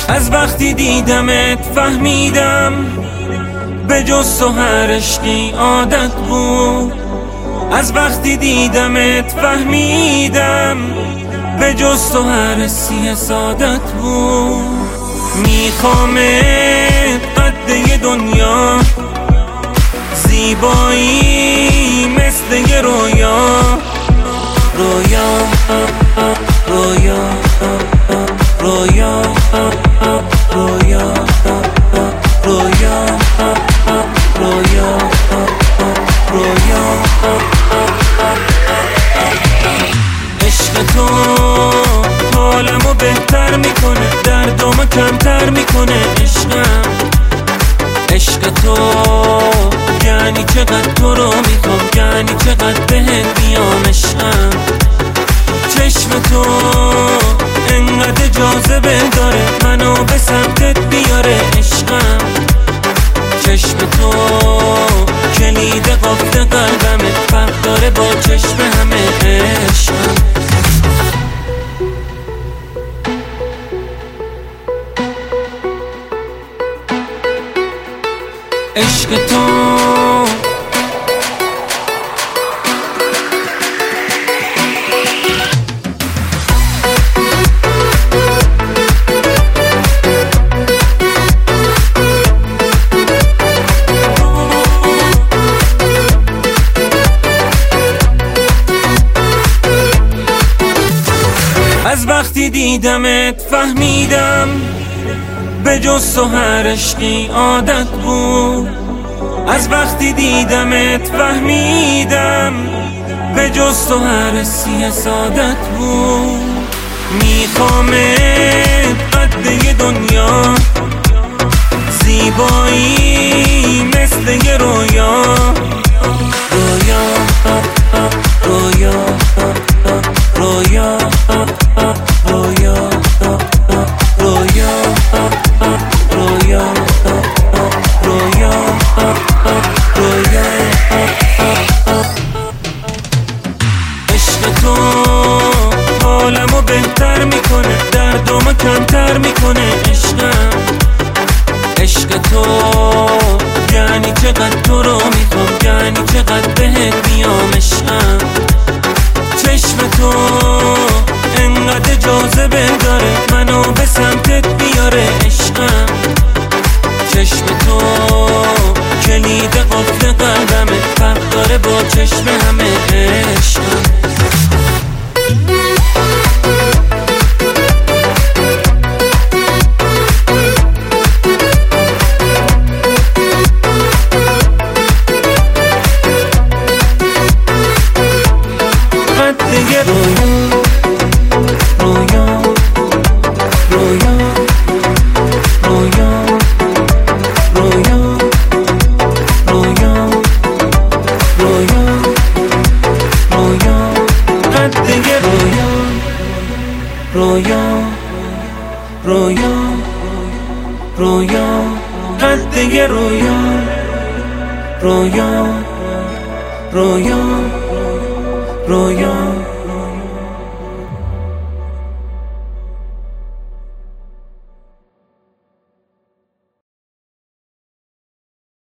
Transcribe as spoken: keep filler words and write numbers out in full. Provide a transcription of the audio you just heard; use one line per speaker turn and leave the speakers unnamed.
از وقتی دیدمت فهمیدم به جز تو هر عشقی عادت بود. از وقتی دیدمت فهمیدم به جز تو هر حسی سعادت بود. میخوامت قد دنیا، زیبایی مثل یه رویا. رویا رویا رویا رویا رویا رویا رویا. عشق تو حالمو بهتر میکنه، دردامو کمتر میکنه. عشقم عشق تو یعنی چقدر تو رو میخوام، یعنی چقدر بهت میام. عشقم چشم تو انقدر جاذبه داره، منو به سمتت بیاره. عشقم چشم تو کلید قفل قلبمه، فرق داره با چشم همه. عشقم عشق تو از وقتی دیدمت فهمیدم به جز تو هر عشقی عادت بود. از وقتی دیدمت فهمیدم به جز تو هر حسی سعادت بود. میخوامت قد دنیا، زیبایی مثل یه رویا. رویا رویا رویا رویا رویا رویا رویا رویا. عشق تو حالمو بهتر میکنه، دردامو کمتر میکنه. عشقم عشق تو یعنی چقدر تو رو میخوام، یعنی چقدر بهت میام. عشقم چشم تو انقدر جاذبه داره، منو به سمتت بیاره. عشقم چشم تو کلید قفل قلبمه، فرق داره با چشم همه. عشقم دیگه رویا رویا رویا رویا رویا رویا رویا رویا. قد دیگه رویا رویا رویا رویا. قد دیگه رویا رویا رویا رویا.